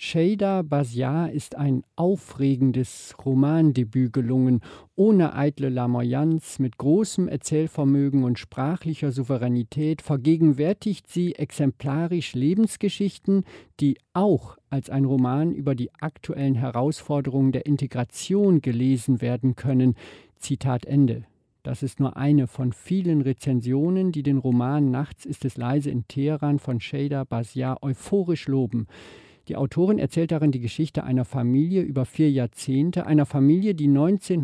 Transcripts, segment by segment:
Şeyda Basiar ist ein aufregendes Romandebüt gelungen, ohne eitle Lamoyanz, mit großem Erzählvermögen und sprachlicher Souveränität vergegenwärtigt sie exemplarisch Lebensgeschichten, die auch als ein Roman über die aktuellen Herausforderungen der Integration gelesen werden können. Zitat Ende. Das ist nur eine von vielen Rezensionen, die den Roman Nachts ist es leise in Teheran von Şeyda Basiar euphorisch loben. Die Autorin erzählt darin die Geschichte einer Familie über 4 Jahrzehnte, einer Familie, die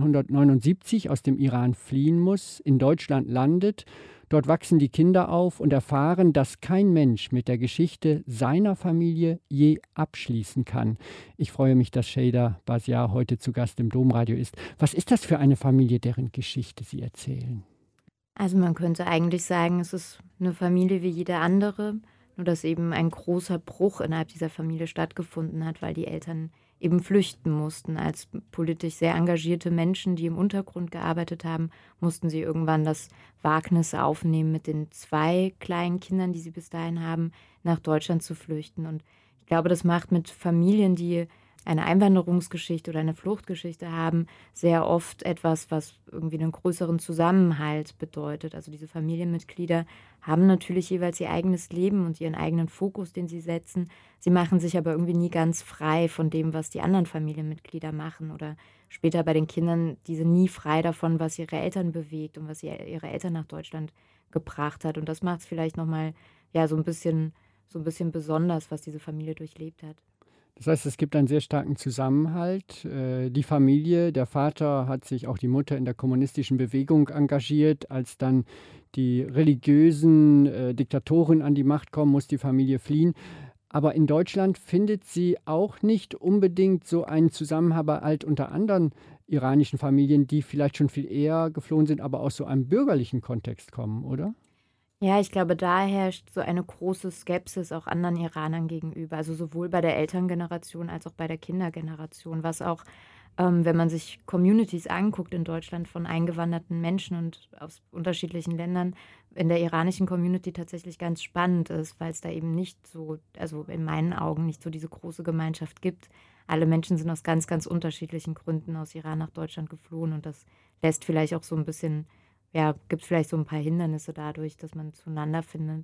1979 aus dem Iran fliehen muss, in Deutschland landet. Dort wachsen die Kinder auf und erfahren, dass kein Mensch mit der Geschichte seiner Familie je abschließen kann. Ich freue mich, dass Şeyda Basiar heute zu Gast im Domradio ist. Was ist das für eine Familie, deren Geschichte Sie erzählen? Also man könnte eigentlich sagen, es ist eine Familie wie jede andere, nur dass eben ein großer Bruch innerhalb dieser Familie stattgefunden hat, weil die Eltern eben flüchten mussten. Als politisch sehr engagierte Menschen, die im Untergrund gearbeitet haben, mussten sie irgendwann das Wagnis aufnehmen, mit den 2 kleinen Kindern, die sie bis dahin haben, nach Deutschland zu flüchten. Und ich glaube, das macht mit Familien, die eine Einwanderungsgeschichte oder eine Fluchtgeschichte haben, sehr oft etwas, was irgendwie einen größeren Zusammenhalt bedeutet. Also diese Familienmitglieder haben natürlich jeweils ihr eigenes Leben und ihren eigenen Fokus, den sie setzen. Sie machen sich aber irgendwie nie ganz frei von dem, was die anderen Familienmitglieder machen. Oder später bei den Kindern, die sind nie frei davon, was ihre Eltern bewegt und was ihre Eltern nach Deutschland gebracht hat. Und das macht es vielleicht nochmal ja, so ein bisschen besonders, was diese Familie durchlebt hat. Das heißt, es gibt einen sehr starken Zusammenhalt. Die Familie, der Vater hat sich, auch die Mutter, in der kommunistischen Bewegung engagiert. Als dann die religiösen Diktatoren an die Macht kommen, muss die Familie fliehen. Aber in Deutschland findet sie auch nicht unbedingt so einen Zusammenhalt unter anderen iranischen Familien, die vielleicht schon viel eher geflohen sind, aber aus so einem bürgerlichen Kontext kommen, oder? Ja, ich glaube, da herrscht so eine große Skepsis auch anderen Iranern gegenüber, also sowohl bei der Elterngeneration als auch bei der Kindergeneration, was auch, wenn man sich Communities anguckt in Deutschland von eingewanderten Menschen und aus unterschiedlichen Ländern, in der iranischen Community tatsächlich ganz spannend ist, weil es da eben nicht so, also in meinen Augen nicht so diese große Gemeinschaft gibt. Alle Menschen sind aus ganz, ganz unterschiedlichen Gründen aus Iran nach Deutschland geflohen und das lässt vielleicht auch so ein bisschen ja, gibt es vielleicht so ein paar Hindernisse dadurch, dass man zueinander findet.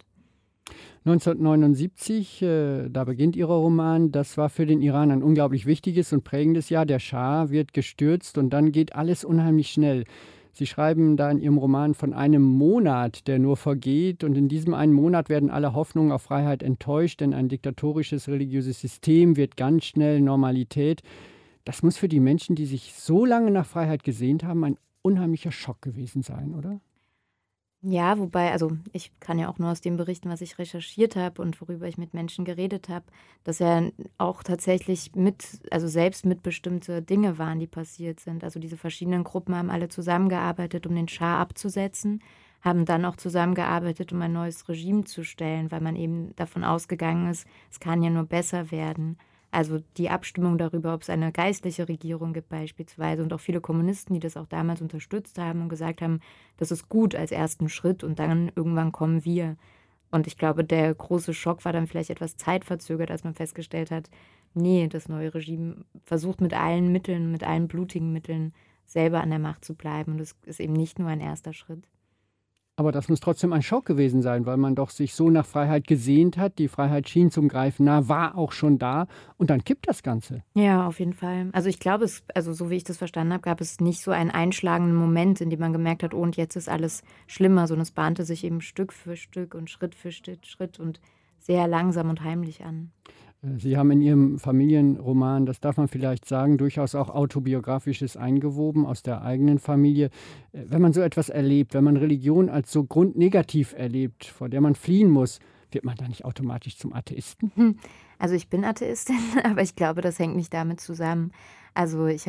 1979, da beginnt Ihr Roman, das war für den Iran ein unglaublich wichtiges und prägendes Jahr. Der Schah wird gestürzt und dann geht alles unheimlich schnell. Sie schreiben da in Ihrem Roman von einem Monat, der nur vergeht, und in diesem einen Monat werden alle Hoffnungen auf Freiheit enttäuscht, denn ein diktatorisches religiöses System wird ganz schnell Normalität. Das muss für die Menschen, die sich so lange nach Freiheit gesehnt haben, ein unheimlicher Schock gewesen sein, oder? Ja, wobei also, ich kann ja auch nur aus dem berichten, was ich recherchiert habe und worüber ich mit Menschen geredet habe, dass ja auch tatsächlich also, selbst mitbestimmte Dinge waren, die passiert sind. Also, diese verschiedenen Gruppen haben alle zusammengearbeitet, um den Schah abzusetzen, haben dann auch zusammengearbeitet, um ein neues Regime zu stellen, weil man eben davon ausgegangen ist, es kann ja nur besser werden. Also, die Abstimmung darüber, ob es eine geistliche Regierung gibt beispielsweise und auch viele Kommunisten, die das auch damals unterstützt haben und gesagt haben: „Das ist gut als ersten Schritt und dann irgendwann kommen wir.“ Und ich glaube, der große Schock war dann vielleicht etwas zeitverzögert, als man festgestellt hat: „Ne, das neue Regime versucht mit allen Mitteln, mit allen blutigen Mitteln selber an der Macht zu bleiben und es ist eben nicht nur ein erster Schritt.“ Aber das muss trotzdem ein Schock gewesen sein, weil man doch sich so nach Freiheit gesehnt hat. Die Freiheit schien zum Greifen nah, war auch schon da und dann kippt das Ganze. Ja, auf jeden Fall. Also, ich glaube, also, so wie ich das verstanden habe, gab es nicht so einen einschlagenden Moment, in dem man gemerkt hat: „Oh, und jetzt ist alles schlimmer“, sondern es bahnte sich eben Stück für Stück und Schritt für Schritt und sehr langsam und heimlich an. Sie haben in Ihrem Familienroman, das darf man vielleicht sagen, durchaus auch Autobiografisches eingewoben aus der eigenen Familie. Wenn man so etwas erlebt, wenn man Religion als so grundnegativ erlebt, vor der man fliehen muss, wird man da nicht automatisch zum Atheisten? Hm, also, ich bin Atheistin, aber ich glaube, das hängt nicht damit zusammen. Also, ich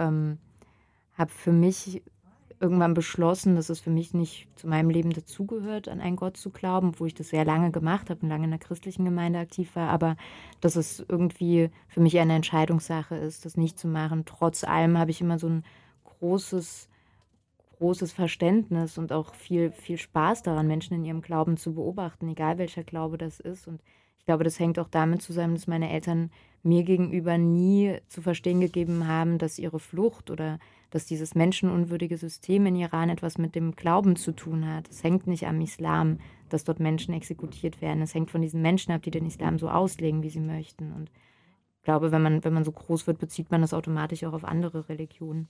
habe für mich irgendwann beschlossen, dass es für mich nicht zu meinem Leben dazugehört, an einen Gott zu glauben, obwohl ich das sehr lange gemacht habe und lange in der christlichen Gemeinde aktiv war, aber dass es irgendwie für mich eine Entscheidungssache ist, das nicht zu machen. Trotz allem habe ich immer so ein großes großes Verständnis und auch viel Spaß daran, Menschen in ihrem Glauben zu beobachten, egal welcher Glaube das ist. Und ich glaube, das hängt auch damit zusammen, dass meine Eltern mir gegenüber nie zu verstehen gegeben haben, dass ihre Flucht oder dass dieses menschenunwürdige System in Iran etwas mit dem Glauben zu tun hat. Es hängt nicht am Islam, dass dort Menschen exekutiert werden. Es hängt von diesen Menschen ab, die den Islam so auslegen, wie sie möchten. Und ich glaube, wenn man so groß wird, bezieht man das automatisch auch auf andere Religionen.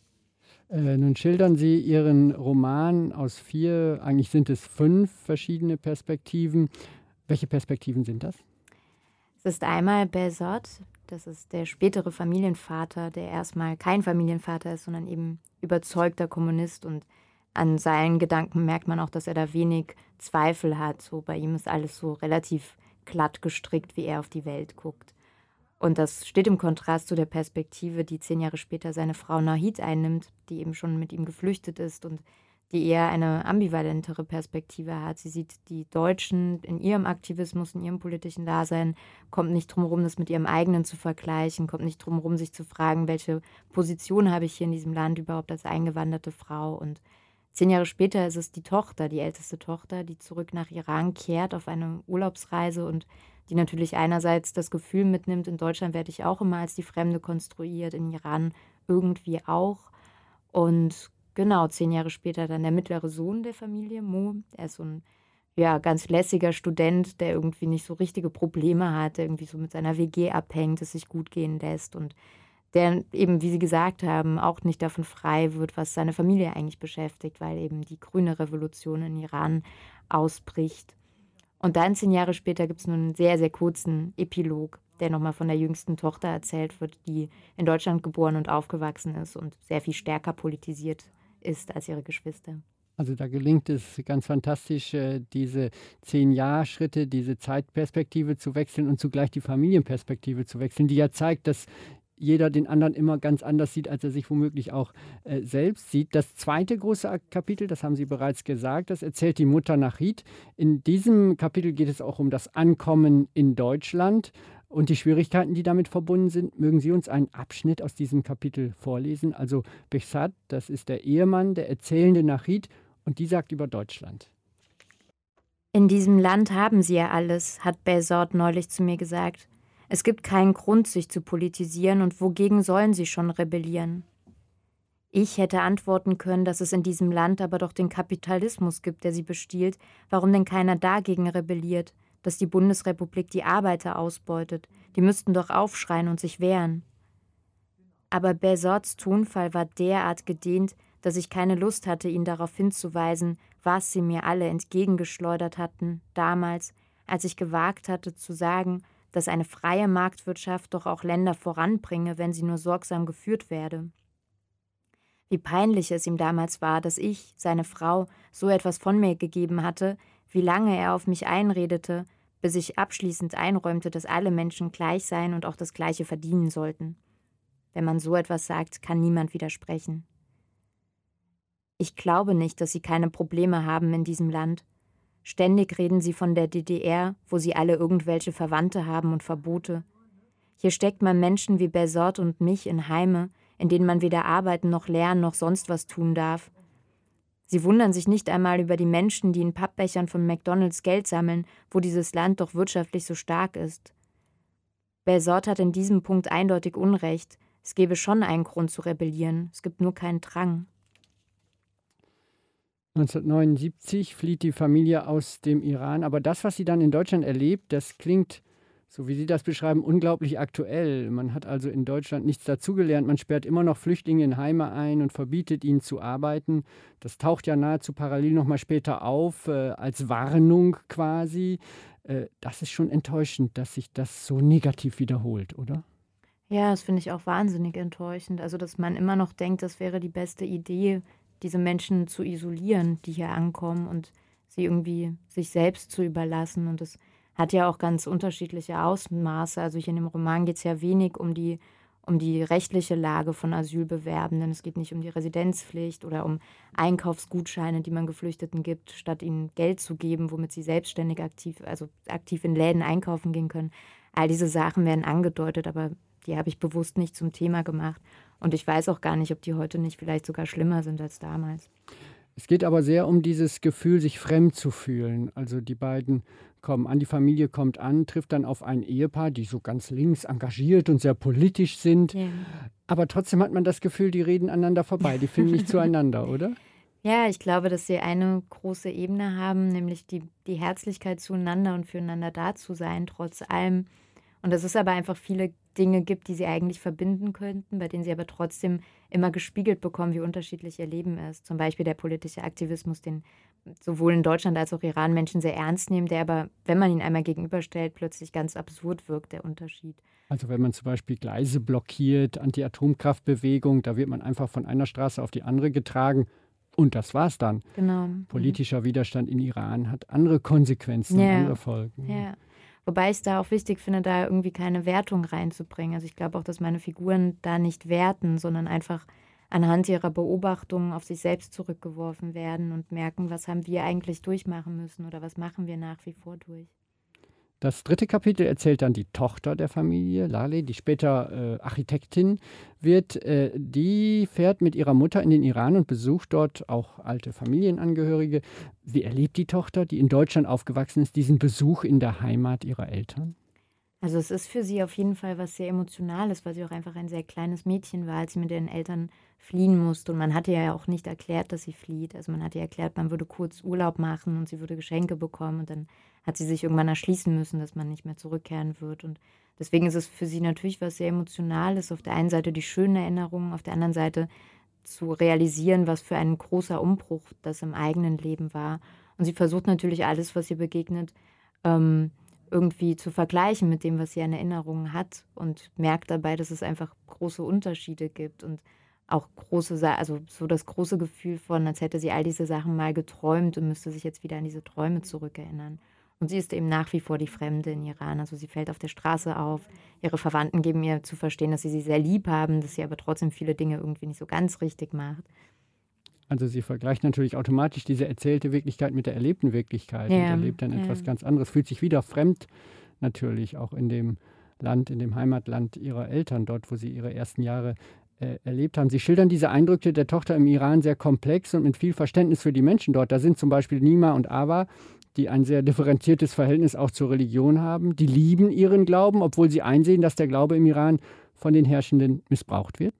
Nun schildern Sie Ihren Roman aus 4, eigentlich sind es 5 verschiedene Perspektiven. Welche Perspektiven sind das? Es ist einmal Behzad, das ist der spätere Familienvater, der erstmal kein Familienvater ist, sondern eben überzeugter Kommunist. Und an seinen Gedanken merkt man auch, dass er da wenig Zweifel hat. So bei ihm ist alles so relativ glatt gestrickt, wie er auf die Welt guckt. Und das steht im Kontrast zu der Perspektive, die 10 Jahre später seine Frau Nahid einnimmt, die eben schon mit ihm geflüchtet ist und die eher eine ambivalentere Perspektive hat. Sie sieht die Deutschen in ihrem Aktivismus, in ihrem politischen Dasein, kommt nicht drum herum, das mit ihrem eigenen zu vergleichen, kommt nicht drum herum, sich zu fragen, welche Position habe ich hier in diesem Land überhaupt als eingewanderte Frau. Und 10 Jahre später ist es die Tochter, die älteste Tochter, die zurück nach Iran kehrt auf eine Urlaubsreise und die natürlich einerseits das Gefühl mitnimmt, in Deutschland werde ich auch immer als die Fremde konstruiert, in Iran irgendwie auch. Und genau, 10 Jahre später dann der mittlere Sohn der Familie, Mo. Er ist so ein ja, ganz lässiger Student, der irgendwie nicht so richtige Probleme hat, der irgendwie so mit seiner WG abhängt, es sich gut gehen lässt und der eben, wie Sie gesagt haben, auch nicht davon frei wird, was seine Familie eigentlich beschäftigt, weil eben die grüne Revolution in Iran ausbricht. Und dann 10 Jahre später gibt es nur einen sehr, sehr kurzen Epilog, der nochmal von der jüngsten Tochter erzählt wird, die in Deutschland geboren und aufgewachsen ist und sehr viel stärker politisiert ist als ihre Geschwister. Also da gelingt es ganz fantastisch, diese 10-Jahr-Schritte, diese Zeitperspektive zu wechseln und zugleich die Familienperspektive zu wechseln, die ja zeigt, dass jeder den anderen immer ganz anders sieht, als er sich womöglich auch selbst sieht. Das zweite große Kapitel, das haben Sie bereits gesagt, das erzählt die Mutter Nahid. In diesem Kapitel geht es auch um das Ankommen in Deutschland und die Schwierigkeiten, die damit verbunden sind. Mögen Sie uns einen Abschnitt aus diesem Kapitel vorlesen? Also Behzad, das ist der Ehemann der erzählende Nahid und die sagt über Deutschland. In diesem Land haben sie ja alles, hat Behzad neulich zu mir gesagt. Es gibt keinen Grund, sich zu politisieren, und wogegen sollen sie schon rebellieren? Ich hätte antworten können, dass es in diesem Land aber doch den Kapitalismus gibt, der sie bestiehlt, warum denn keiner dagegen rebelliert, dass die Bundesrepublik die Arbeiter ausbeutet, die müssten doch aufschreien und sich wehren. Aber Behzads Tonfall war derart gedehnt, dass ich keine Lust hatte, ihn darauf hinzuweisen, was sie mir alle entgegengeschleudert hatten, damals, als ich gewagt hatte zu sagen, dass eine freie Marktwirtschaft doch auch Länder voranbringe, wenn sie nur sorgsam geführt werde. Wie peinlich es ihm damals war, dass ich, seine Frau, so etwas von mir gegeben hatte, wie lange er auf mich einredete, bis ich abschließend einräumte, dass alle Menschen gleich seien und auch das Gleiche verdienen sollten. Wenn man so etwas sagt, kann niemand widersprechen. Ich glaube nicht, dass sie keine Probleme haben in diesem Land. Ständig reden sie von der DDR, wo sie alle irgendwelche Verwandte haben und Verbote. Hier steckt man Menschen wie Behzad und mich in Heime, in denen man weder arbeiten noch lernen noch sonst was tun darf. Sie wundern sich nicht einmal über die Menschen, die in Pappbechern von McDonalds Geld sammeln, wo dieses Land doch wirtschaftlich so stark ist. Behzad hat in diesem Punkt eindeutig Unrecht. Es gäbe schon einen Grund zu rebellieren, es gibt nur keinen Drang. 1979 flieht die Familie aus dem Iran, aber das, was sie dann in Deutschland erlebt, das klingt, so wie Sie das beschreiben, unglaublich aktuell. Man hat also in Deutschland nichts dazugelernt, man sperrt immer noch Flüchtlinge in Heime ein und verbietet ihnen zu arbeiten. Das taucht ja nahezu parallel nochmal später auf, als Warnung quasi. Das ist schon enttäuschend, dass sich das so negativ wiederholt, oder? Ja, das finde ich auch wahnsinnig enttäuschend. Also, dass man immer noch denkt, das wäre die beste Idee, diese Menschen zu isolieren, die hier ankommen und sie irgendwie sich selbst zu überlassen. Und das hat ja auch ganz unterschiedliche Ausmaße. Also hier in dem Roman geht es ja wenig um die rechtliche Lage von Asylbewerbenden. Es geht nicht um die Residenzpflicht oder um Einkaufsgutscheine, die man Geflüchteten gibt, statt ihnen Geld zu geben, womit sie selbstständig aktiv in Läden einkaufen gehen können. All diese Sachen werden angedeutet, aber die habe ich bewusst nicht zum Thema gemacht. Und ich weiß auch gar nicht, ob die heute nicht vielleicht sogar schlimmer sind als damals. Es geht aber sehr um dieses Gefühl, sich fremd zu fühlen. Also die beiden kommen an, die Familie kommt an, trifft dann auf ein Ehepaar, die so ganz links engagiert und sehr politisch sind. Ja. Aber trotzdem hat man das Gefühl, die reden aneinander vorbei, die finden nicht zueinander, oder? Ja, ich glaube, dass sie eine große Ebene haben, nämlich die Herzlichkeit zueinander und füreinander da zu sein, trotz allem. Und dass es aber einfach viele Dinge gibt, die sie eigentlich verbinden könnten, bei denen sie aber trotzdem immer gespiegelt bekommen, wie unterschiedlich ihr Leben ist. Zum Beispiel der politische Aktivismus, den sowohl in Deutschland als auch Iran Menschen sehr ernst nehmen, der aber, wenn man ihn einmal gegenüberstellt, plötzlich ganz absurd wirkt, der Unterschied. Also wenn man zum Beispiel Gleise blockiert, Anti-Atomkraftbewegung, da wird man einfach von einer Straße auf die andere getragen. Und das war's dann. Genau. Politischer Widerstand in Iran hat andere Konsequenzen, Ja. andere Folgen. Ja. Wobei ich es da auch wichtig finde, da irgendwie keine Wertung reinzubringen. Also ich glaube auch, dass meine Figuren da nicht werten, sondern einfach anhand ihrer Beobachtungen auf sich selbst zurückgeworfen werden und merken, was haben wir eigentlich durchmachen müssen oder was machen wir nach wie vor durch. Das dritte Kapitel erzählt dann die Tochter der Familie, Laleh, die später Architektin wird. Die fährt mit ihrer Mutter in den Iran und besucht dort auch alte Familienangehörige. Wie erlebt die Tochter, die in Deutschland aufgewachsen ist, diesen Besuch in der Heimat ihrer Eltern? Also es ist für sie auf jeden Fall was sehr Emotionales, weil sie auch einfach ein sehr kleines Mädchen war, als sie mit ihren Eltern fliehen musste. Und man hatte ja auch nicht erklärt, dass sie flieht. Also man hatte ja erklärt, man würde kurz Urlaub machen und sie würde Geschenke bekommen. Und dann hat sie sich irgendwann erschließen müssen, dass man nicht mehr zurückkehren wird. Und deswegen ist es für sie natürlich was sehr Emotionales. Auf der einen Seite die schönen Erinnerungen, auf der anderen Seite zu realisieren, was für ein großer Umbruch das im eigenen Leben war. Und sie versucht natürlich alles, was ihr begegnet, irgendwie zu vergleichen mit dem, was sie an Erinnerungen hat und merkt dabei, dass es einfach große Unterschiede gibt und auch also so das große Gefühl von, als hätte sie all diese Sachen mal geträumt und müsste sich jetzt wieder an diese Träume zurückerinnern. Und sie ist eben nach wie vor die Fremde in Iran. Also sie fällt auf der Straße auf. Ihre Verwandten geben ihr zu verstehen, dass sie sehr lieb haben, dass sie aber trotzdem viele Dinge irgendwie nicht so ganz richtig macht. Also sie vergleicht natürlich automatisch diese erzählte Wirklichkeit mit der erlebten Wirklichkeit und Ja, erlebt dann ja. etwas ganz anderes, fühlt sich wieder fremd natürlich, auch in dem Land, in dem Heimatland ihrer Eltern, dort, wo sie ihre ersten Jahre erlebt haben. Sie schildern diese Eindrücke der Tochter im Iran sehr komplex und mit viel Verständnis für die Menschen dort. Da sind zum Beispiel Nima und Awa, die ein sehr differenziertes Verhältnis auch zur Religion haben. Die lieben ihren Glauben, obwohl sie einsehen, dass der Glaube im Iran von den Herrschenden missbraucht wird.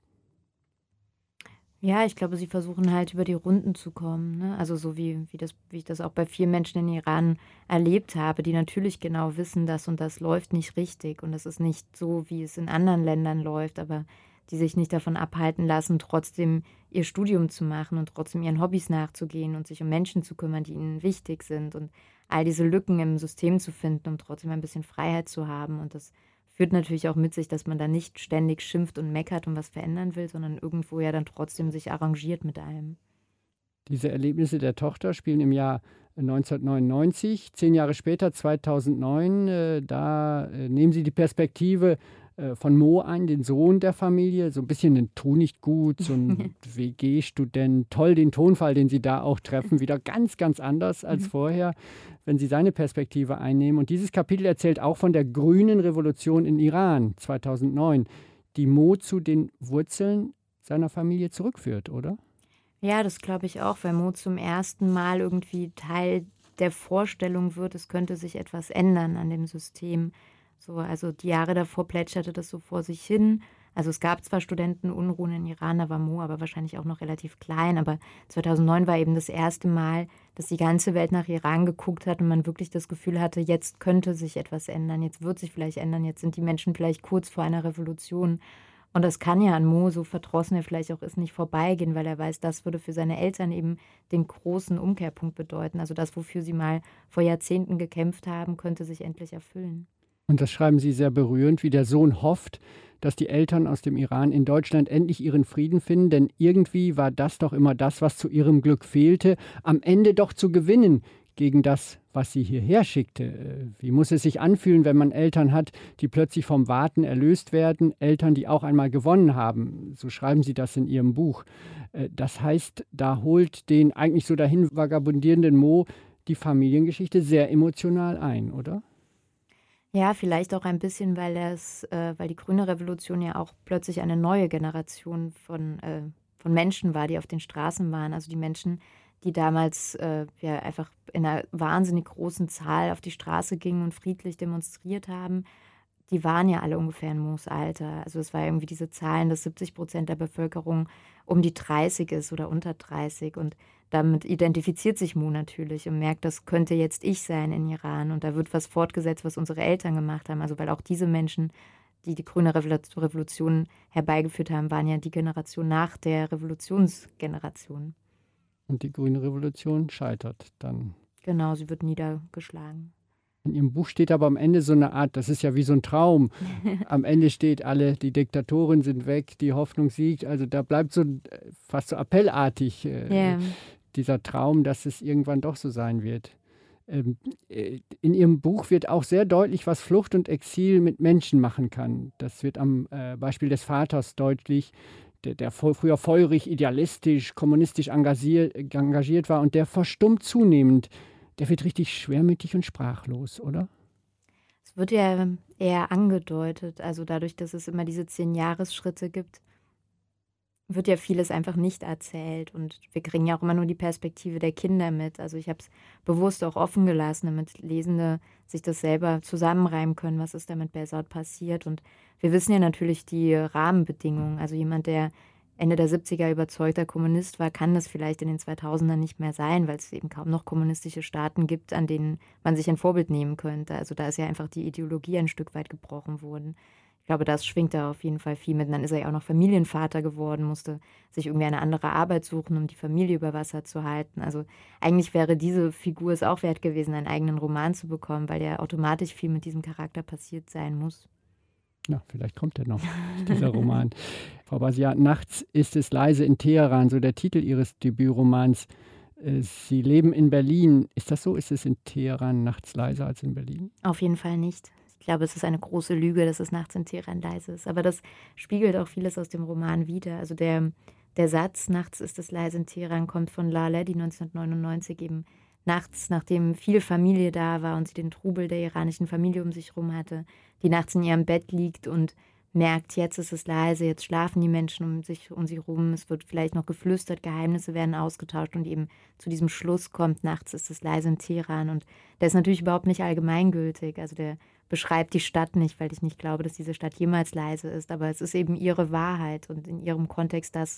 Ja, ich glaube, sie versuchen halt über die Runden zu kommen, ne? Also so wie ich das auch bei vielen Menschen in Iran erlebt habe, die natürlich genau wissen, das und das läuft nicht richtig und das ist nicht so, wie es in anderen Ländern läuft, aber die sich nicht davon abhalten lassen, trotzdem ihr Studium zu machen und trotzdem ihren Hobbys nachzugehen und sich um Menschen zu kümmern, die ihnen wichtig sind und all diese Lücken im System zu finden, um trotzdem ein bisschen Freiheit zu haben. Und das führt natürlich auch mit sich, dass man da nicht ständig schimpft und meckert und was verändern will, sondern irgendwo ja dann trotzdem sich arrangiert mit allem. Diese Erlebnisse der Tochter spielen im Jahr 1999. 10 Jahre später, 2009, da nehmen sie die Perspektive von Mo ein, den Sohn der Familie. So ein bisschen ein Tu nicht gut, so ein WG-Student. Toll, den Tonfall, den sie da auch treffen, wieder ganz, ganz anders als vorher, wenn sie seine Perspektive einnehmen. Und dieses Kapitel erzählt auch von der grünen Revolution in Iran 2009, die Mo zu den Wurzeln seiner Familie zurückführt, oder? Ja, das glaube ich auch, weil Mo zum ersten Mal irgendwie Teil der Vorstellung wird, es könnte sich etwas ändern an dem System. So, also die Jahre davor plätscherte das so vor sich hin. Also es gab zwar Studentenunruhen in Iran, da war Mo aber wahrscheinlich auch noch relativ klein, aber 2009 war eben das erste Mal, dass die ganze Welt nach Iran geguckt hat und man wirklich das Gefühl hatte, jetzt könnte sich etwas ändern, jetzt wird sich vielleicht ändern, jetzt sind die Menschen vielleicht kurz vor einer Revolution. Und das kann ja an Mo, so verdrossen er vielleicht auch ist, nicht vorbeigehen, weil er weiß, das würde für seine Eltern eben den großen Umkehrpunkt bedeuten. Also das, wofür sie mal vor Jahrzehnten gekämpft haben, könnte sich endlich erfüllen. Und das schreiben Sie sehr berührend, wie der Sohn hofft, dass die Eltern aus dem Iran in Deutschland endlich ihren Frieden finden, denn irgendwie war das doch immer das, was zu ihrem Glück fehlte, am Ende doch zu gewinnen gegen das, was sie hierher schickte. Wie muss es sich anfühlen, wenn man Eltern hat, die plötzlich vom Warten erlöst werden, Eltern, die auch einmal gewonnen haben? So schreiben Sie das in Ihrem Buch. Das heißt, da holt den eigentlich so dahin vagabundierenden Mo die Familiengeschichte sehr emotional ein, oder? Ja, vielleicht auch ein bisschen, weil die Grüne Revolution ja auch plötzlich eine neue Generation von Menschen war, die auf den Straßen waren. Also die Menschen, die damals ja einfach in einer wahnsinnig großen Zahl auf die Straße gingen und friedlich demonstriert haben, die waren ja alle ungefähr in Moos Alter. Also es war irgendwie diese Zahlen, dass 70% der Bevölkerung um die 30 ist oder unter 30. Und damit identifiziert sich Mo natürlich und merkt, das könnte jetzt ich sein in Iran. Und da wird was fortgesetzt, was unsere Eltern gemacht haben. Also weil auch diese Menschen, die die grüne Revolution herbeigeführt haben, waren ja die Generation nach der Revolutionsgeneration. Und die grüne Revolution scheitert dann. Genau, sie wird niedergeschlagen. In Ihrem Buch steht aber am Ende so eine Art, das ist ja wie so ein Traum. Am Ende steht die Diktatoren sind weg, die Hoffnung siegt. Also da bleibt so fast so appellartig dieser Traum, dass es irgendwann doch so sein wird. In Ihrem Buch wird auch sehr deutlich, was Flucht und Exil mit Menschen machen kann. Das wird am Beispiel des Vaters deutlich, der früher feurig, idealistisch, kommunistisch engagiert war und der verstummt zunehmend. Der wird richtig schwermütig und sprachlos, oder? Es wird ja eher angedeutet, also dadurch, dass es immer diese 10-Jahres-Schritte gibt, wird ja vieles einfach nicht erzählt und wir kriegen ja auch immer nur die Perspektive der Kinder mit. Also ich habe es bewusst auch offen gelassen, damit Lesende sich das selber zusammenreimen können, was ist da mit Behzad passiert. Und wir wissen ja natürlich die Rahmenbedingungen. Also jemand, der Ende der 70er überzeugter Kommunist war, kann das vielleicht in den 2000ern nicht mehr sein, weil es eben kaum noch kommunistische Staaten gibt, an denen man sich ein Vorbild nehmen könnte. Also da ist ja einfach die Ideologie ein Stück weit gebrochen worden. Ich glaube, das schwingt da auf jeden Fall viel mit. Und dann ist er ja auch noch Familienvater geworden, musste sich irgendwie eine andere Arbeit suchen, um die Familie über Wasser zu halten. Also eigentlich wäre diese Figur es auch wert gewesen, einen eigenen Roman zu bekommen, weil ja automatisch viel mit diesem Charakter passiert sein muss. Ja, vielleicht kommt er noch, dieser Roman. Frau Basiat, nachts ist es leise in Teheran, so der Titel Ihres Debütromans. Sie leben in Berlin. Ist das so? Ist es in Teheran nachts leiser als in Berlin? Auf jeden Fall nicht. Ich glaube, es ist eine große Lüge, dass es nachts in Teheran leise ist. Aber das spiegelt auch vieles aus dem Roman wider. Also der Satz, nachts ist es leise in Teheran, kommt von Laleh, die 1999 eben nachts, nachdem viel Familie da war und sie den Trubel der iranischen Familie um sich herum hatte, die nachts in ihrem Bett liegt und merkt, jetzt ist es leise, jetzt schlafen die Menschen um sie rum, es wird vielleicht noch geflüstert, Geheimnisse werden ausgetauscht und eben zu diesem Schluss kommt, nachts ist es leise in Teheran. Und der ist natürlich überhaupt nicht allgemeingültig, also der beschreibt die Stadt nicht, weil ich nicht glaube, dass diese Stadt jemals leise ist, aber es ist eben ihre Wahrheit und in ihrem Kontext das,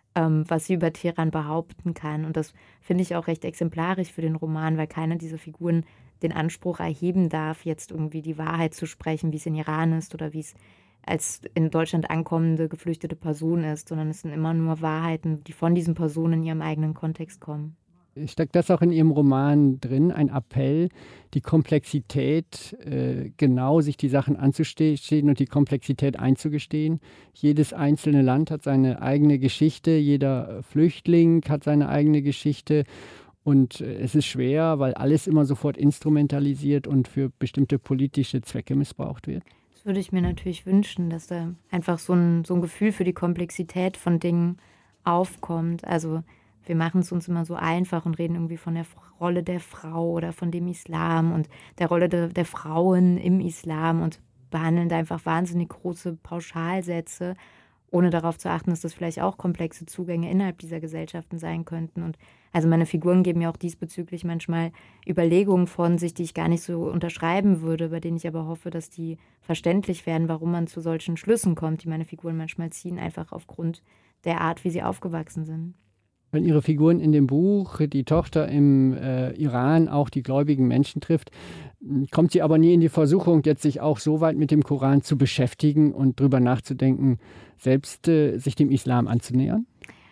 was sie über Teheran behaupten kann. Und das finde ich auch recht exemplarisch für den Roman, weil keine dieser Figuren den Anspruch erheben darf, jetzt irgendwie die Wahrheit zu sprechen, wie es in Iran ist oder wie es als in Deutschland ankommende geflüchtete Person ist, sondern es sind immer nur Wahrheiten, die von diesen Personen in ihrem eigenen Kontext kommen. Steckt das auch in Ihrem Roman drin, ein Appell, die Komplexität, genau sich die Sachen anzustehen und die Komplexität einzugestehen? Jedes einzelne Land hat seine eigene Geschichte, jeder Flüchtling hat seine eigene Geschichte und es ist schwer, weil alles immer sofort instrumentalisiert und für bestimmte politische Zwecke missbraucht wird. Das würde ich mir natürlich wünschen, dass da einfach so ein Gefühl für die Komplexität von Dingen aufkommt. Also wir machen es uns immer so einfach und reden irgendwie von der Rolle der Frau oder von dem Islam und der Rolle der Frauen im Islam und behandeln da einfach wahnsinnig große Pauschalsätze, ohne darauf zu achten, dass das vielleicht auch komplexe Zugänge innerhalb dieser Gesellschaften sein könnten. Und also meine Figuren geben ja auch diesbezüglich manchmal Überlegungen von sich, die ich gar nicht so unterschreiben würde, bei denen ich aber hoffe, dass die verständlich werden, warum man zu solchen Schlüssen kommt, die meine Figuren manchmal ziehen, einfach aufgrund der Art, wie sie aufgewachsen sind. Wenn Ihre Figuren in dem Buch die Tochter im Iran auch die gläubigen Menschen trifft, kommt sie aber nie in die Versuchung, jetzt sich auch so weit mit dem Koran zu beschäftigen und drüber nachzudenken, selbst sich dem Islam anzunähern?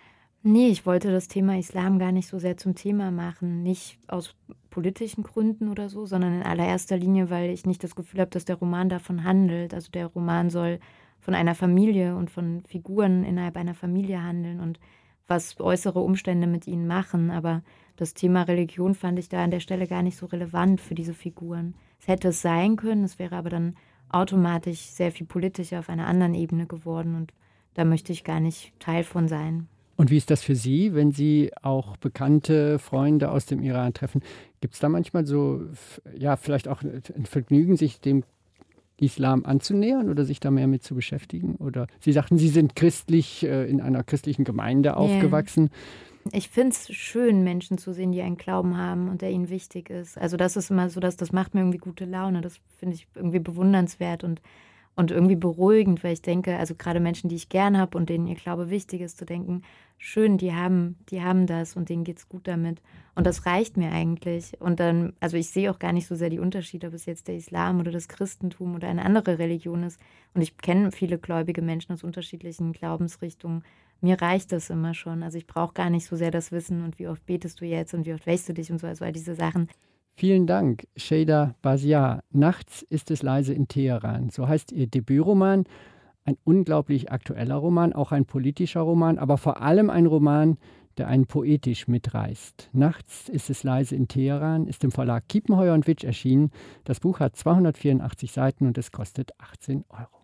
Nee, ich wollte das Thema Islam gar nicht so sehr zum Thema machen. Nicht aus politischen Gründen oder so, sondern in allererster Linie, weil ich nicht das Gefühl habe, dass der Roman davon handelt. Also der Roman soll von einer Familie und von Figuren innerhalb einer Familie handeln und was äußere Umstände mit ihnen machen. Aber das Thema Religion fand ich da an der Stelle gar nicht so relevant für diese Figuren. Es hätte es sein können, es wäre aber dann automatisch sehr viel politischer auf einer anderen Ebene geworden und da möchte ich gar nicht Teil von sein. Und wie ist das für Sie, wenn Sie auch bekannte Freunde aus dem Iran treffen? Gibt es da manchmal so, ja, vielleicht auch ein Vergnügen, sich dem Islam anzunähern oder sich da mehr mit zu beschäftigen? Oder Sie sagten, Sie sind christlich, in einer christlichen Gemeinde aufgewachsen. Ich finde es schön, Menschen zu sehen, die einen Glauben haben und der ihnen wichtig ist. Also das ist immer so, das macht mir irgendwie gute Laune. Das finde ich irgendwie bewundernswert und irgendwie beruhigend, weil ich denke, also gerade Menschen, die ich gern habe und denen ihr Glaube wichtig ist, zu denken, schön, die haben das und denen geht's gut damit. Und das reicht mir eigentlich. Und dann, also ich sehe auch gar nicht so sehr die Unterschiede, ob es jetzt der Islam oder das Christentum oder eine andere Religion ist. Und ich kenne viele gläubige Menschen aus unterschiedlichen Glaubensrichtungen. Mir reicht das immer schon. Also ich brauche gar nicht so sehr das Wissen und wie oft betest du jetzt und wie oft wächst du dich und so, also all diese Sachen. Vielen Dank, Şeyda Basiar. Nachts ist es leise in Teheran. So heißt Ihr Debütroman. Ein unglaublich aktueller Roman, auch ein politischer Roman, aber vor allem ein Roman, der einen poetisch mitreißt. Nachts ist es leise in Teheran, ist im Verlag Kiepenheuer und Witsch erschienen. Das Buch hat 284 Seiten und es kostet 18 Euro.